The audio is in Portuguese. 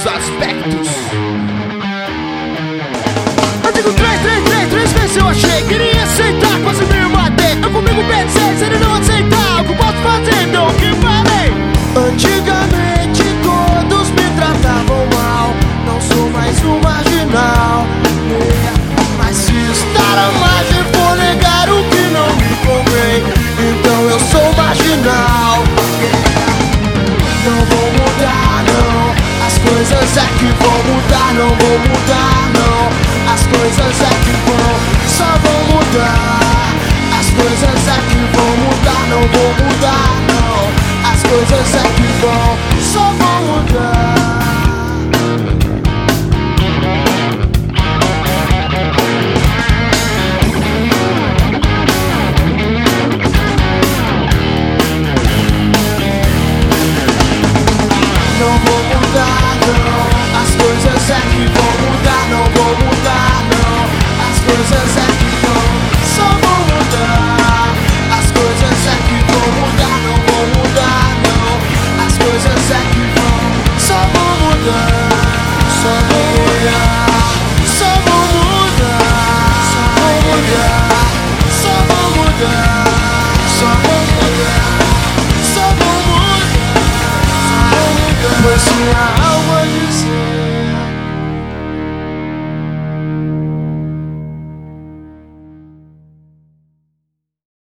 os aspectos. Eu digo 3 vezes eu achei. Queria aceitar, quase me matei. Eu comigo pensei, se ele não aceitar, o que eu posso fazer? Então o que falei? Antigamente todos me tratavam mal. Não sou mais um marginal, mas se estar à margem for negar o que não me convém, então eu sou marginal. Não vou mudar, não. As coisas é que vão mudar. Não vou mudar, não. As coisas é que vão, só vão mudar. As coisas é que vão mudar. Não vou mudar, não. As coisas é que vão, só vão mudar. Não vou mudar, não. As coisas é que vão mudar. Não vou mudar, não. As coisas é que